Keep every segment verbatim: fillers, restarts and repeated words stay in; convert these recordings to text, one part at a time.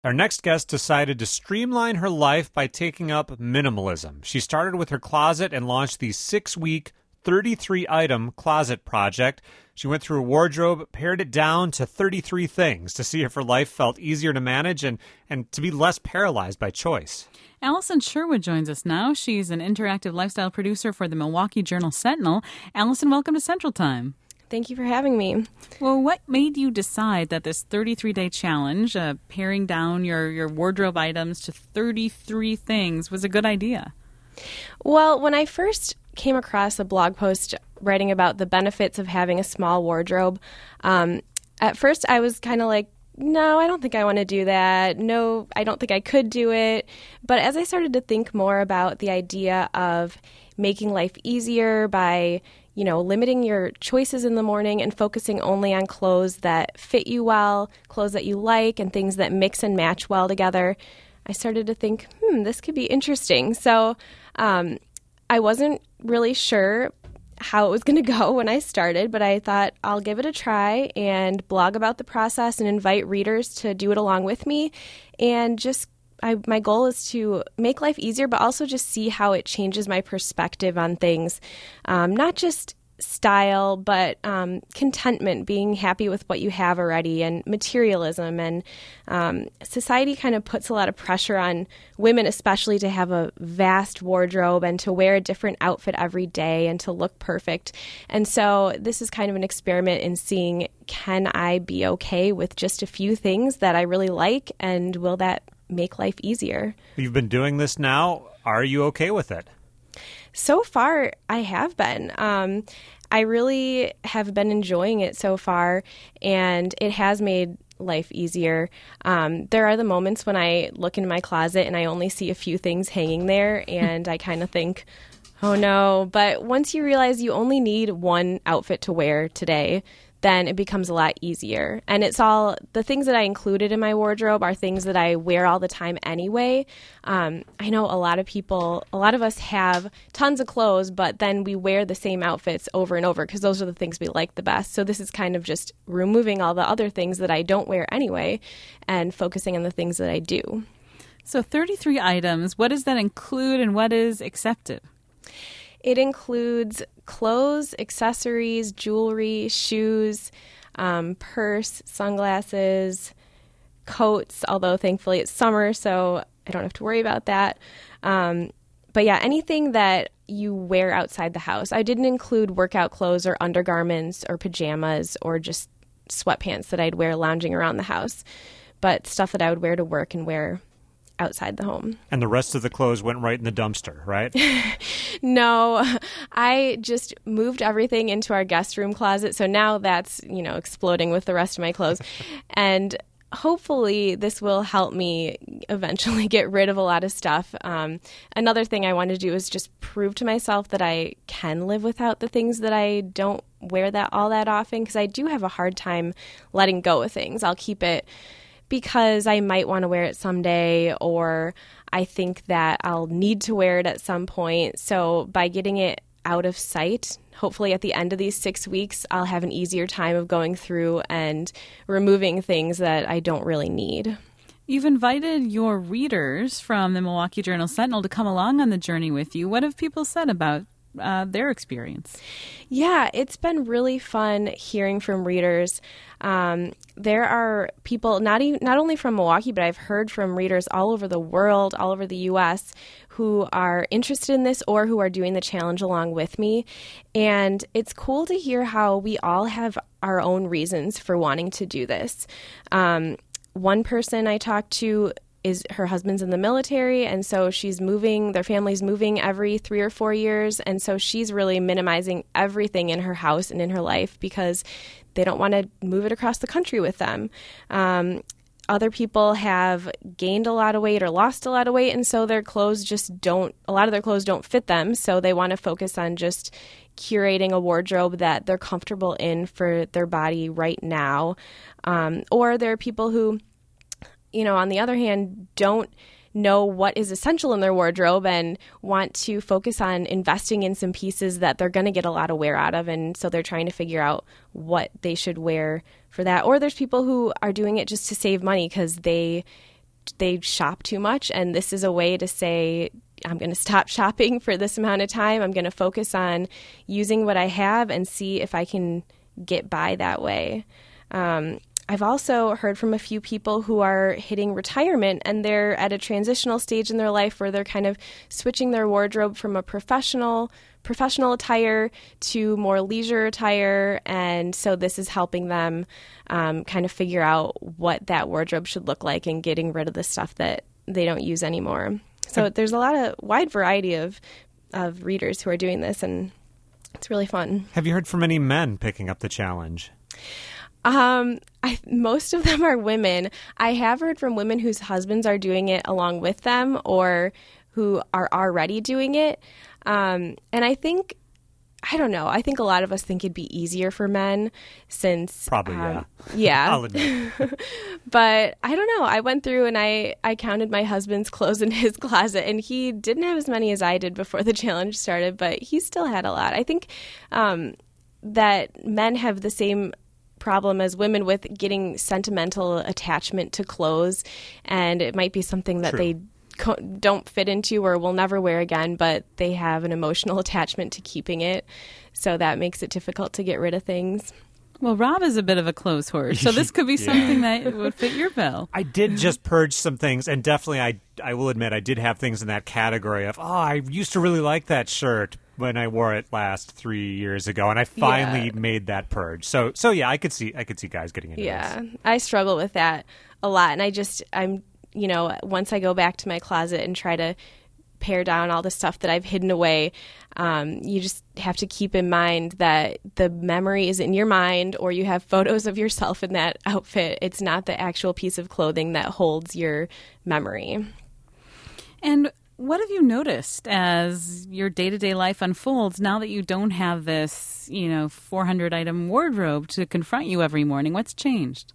Our next guest decided to streamline her life by taking up minimalism. She started with her closet and launched the six-week, thirty-three item closet project. She went through a wardrobe, pared it down to thirty-three things to see if her life felt easier to manage and, and to be less paralyzed by choice. Allison Sherwood joins us now. She's an interactive lifestyle producer for the Milwaukee Journal-Sentinel. Allison, welcome to Central Time. Thank you for having me. Well, what made you decide that this thirty-three day challenge, uh, paring down your, your wardrobe items to thirty-three things, was a good idea? Well, when I first came across a blog post writing about the benefits of having a small wardrobe, um, at first I was kind of like, no, I don't think I want to do that. No, I don't think I could do it. But as I started to think more about the idea of making life easier by, you know, limiting your choices in the morning and focusing only on clothes that fit you well, clothes that you like, and things that mix and match well together, I started to think, hmm, this could be interesting. So um, I wasn't really sure how it was going to go when I started, but I thought I'll give it a try and blog about the process and invite readers to do it along with me. And just I, my goal is to make life easier, but also just see how it changes my perspective on things. Um, not just style, but um, contentment, being happy with what you have already, and materialism. And um, society kind of puts a lot of pressure on women, especially, to have a vast wardrobe and to wear a different outfit every day and to look perfect. And so this is kind of an experiment in seeing, can I be okay with just a few things that I really like, and will that make life easier? You've been doing this now. Are you okay with it? So far, I have been. Um, I really have been enjoying it so far, and it has made life easier. Um, there are the moments when I look in my closet and I only see a few things hanging there, and I kind of think, oh no. But once you realize you only need one outfit to wear today, then it becomes a lot easier. And it's all, the things that I included in my wardrobe are things that I wear all the time anyway. Um, I know a lot of people, a lot of us have tons of clothes, but then we wear the same outfits over and over because those are the things we like the best. So this is kind of just removing all the other things that I don't wear anyway and focusing on the things that I do. So thirty-three items, what does that include and what is accepted? It includes clothes, accessories, jewelry, shoes, um, purse, sunglasses, coats, although thankfully it's summer, so I don't have to worry about that. Um, but yeah, anything that you wear outside the house. I didn't include workout clothes or undergarments or pajamas or just sweatpants that I'd wear lounging around the house, but stuff that I would wear to work and wear outside the home. And the rest of the clothes went right in the dumpster, right? No, I just moved everything into our guest room closet. So now that's, you know, exploding with the rest of my clothes. And hopefully this will help me eventually get rid of a lot of stuff. Um, another thing I want to do is just prove to myself that I can live without the things that I don't wear that all that often, because I do have a hard time letting go of things. I'll keep it because I might want to wear it someday, or I think that I'll need to wear it at some point. So by getting it out of sight, hopefully at the end of these six weeks, I'll have an easier time of going through and removing things that I don't really need. You've invited your readers from the Milwaukee Journal-Sentinel to come along on the journey with you. What have people said about uh, their experience? Yeah, it's been really fun hearing from readers. Um, there are people not even, not only from Milwaukee, but I've heard from readers all over the world, all over the U S, who are interested in this or who are doing the challenge along with me. And it's cool to hear how we all have our own reasons for wanting to do this. Um, one person I talked to is her husband's in the military, and so she's moving, their family's moving every three or four years, and so she's really minimizing everything in her house and in her life because they don't want to move it across the country with them. Um, other people have gained a lot of weight or lost a lot of weight, and so their clothes just don't, a lot of their clothes don't fit them, so they want to focus on just curating a wardrobe that they're comfortable in for their body right now. Um, or there are people who, you know, on the other hand, don't know what is essential in their wardrobe and want to focus on investing in some pieces that they're going to get a lot of wear out of. And so they're trying to figure out what they should wear for that. Or there's people who are doing it just to save money because they they shop too much, and this is a way to say, I'm going to stop shopping for this amount of time. I'm going to focus on using what I have and see if I can get by that way. Um, I've also heard from a few people who are hitting retirement, and they're at a transitional stage in their life where they're kind of switching their wardrobe from a professional professional attire to more leisure attire, and so this is helping them um, kind of figure out what that wardrobe should look like and getting rid of the stuff that they don't use anymore. So there's a lot of wide variety of of readers who are doing this, and it's really fun. Have you heard from any men picking up the challenge? Um, I, most of them are women. I have heard from women whose husbands are doing it along with them or who are already doing it. Um, and I think, I don't know, I think a lot of us think it'd be easier for men since... Probably, um, yeah. Yeah. I'll admit. But I don't know. I went through and I, I counted my husband's clothes in his closet, and he didn't have as many as I did before the challenge started, but he still had a lot. I think um, that men have the same problem as women with getting sentimental attachment to clothes, and it might be something that True. they co- don't fit into or will never wear again, but they have an emotional attachment to keeping it, so that makes it difficult to get rid of things. Well, Rob is a bit of a clothes hoard, so this could be Yeah. something that would fit your bill. I did just purge some things, and definitely I I will admit I did have things in that category of, oh, I used to really like that shirt when I wore it last three years ago, and I finally Yeah. made that purge. So so yeah, I could see I could see guys getting into Yeah, this. I struggle with that a lot, and I just, I'm, you know, once I go back to my closet and try to pare down all the stuff that I've hidden away, um, you just have to keep in mind that the memory is in your mind, or you have photos of yourself in that outfit. It's not the actual piece of clothing that holds your memory. And what have you noticed as your day-to-day life unfolds now that you don't have this, you know, four hundred item wardrobe to confront you every morning? What's changed?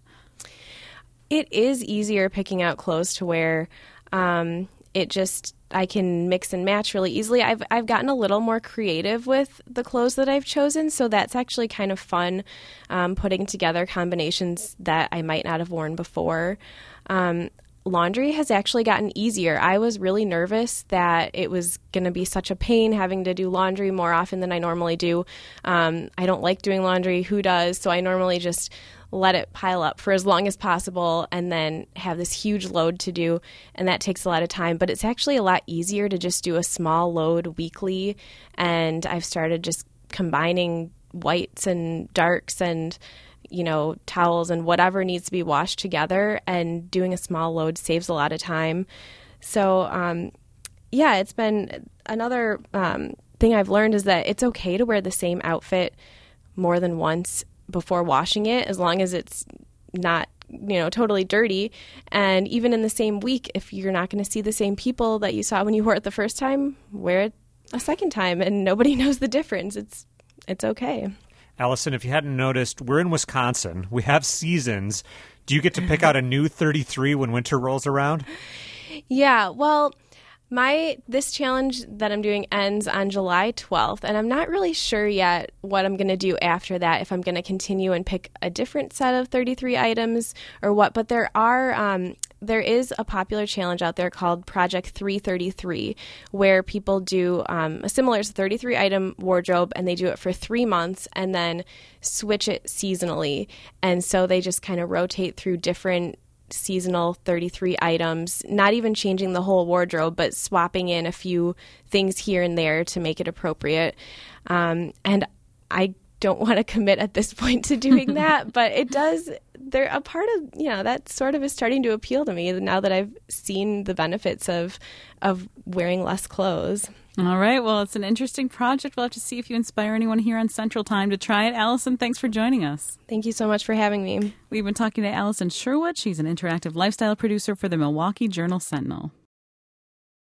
It is easier picking out clothes to wear. Um, it just, I can mix and match really easily. I've I've gotten a little more creative with the clothes that I've chosen, so that's actually kind of fun, um, putting together combinations that I might not have worn before. Um, laundry has actually gotten easier. I was really nervous that it was going to be such a pain having to do laundry more often than I normally do. Um, I don't like doing laundry. Who does? So I normally just let it pile up for as long as possible and then have this huge load to do, and that takes a lot of time. But it's actually a lot easier to just do a small load weekly, and I've started just combining whites and darks and, you know, towels and whatever needs to be washed together, and doing a small load saves a lot of time. So, um, yeah, it's been another um, thing I've learned is that it's okay to wear the same outfit more than once before washing it, as long as it's not, you know, totally dirty. And even in the same week, if you're not going to see the same people that you saw when you wore it the first time, wear it a second time, and nobody knows the difference. It's it's okay. Allison, if you hadn't noticed, we're in Wisconsin. We have seasons. Do you get to pick out a new thirty-three when winter rolls around? Yeah, well, my this challenge that I'm doing ends on July twelfth, and I'm not really sure yet what I'm going to do after that, if I'm going to continue and pick a different set of thirty-three items or what. But there are um, there is a popular challenge out there called Project three thirty-three, where people do um, a similar thirty-three item wardrobe, and they do it for three months and then switch it seasonally. And so they just kind of rotate through different seasonal thirty-three items, not even changing the whole wardrobe, but swapping in a few things here and there to make it appropriate. Um, and I don't want to commit at this point to doing that, but it does, they're a part of, you know, that sort of is starting to appeal to me now that I've seen the benefits of, of wearing less clothes. All right. Well, it's an interesting project. We'll have to see if you inspire anyone here on Central Time to try it. Allison, thanks for joining us. Thank you so much for having me. We've been talking to Allison Sherwood. She's an interactive lifestyle producer for the Milwaukee Journal Sentinel.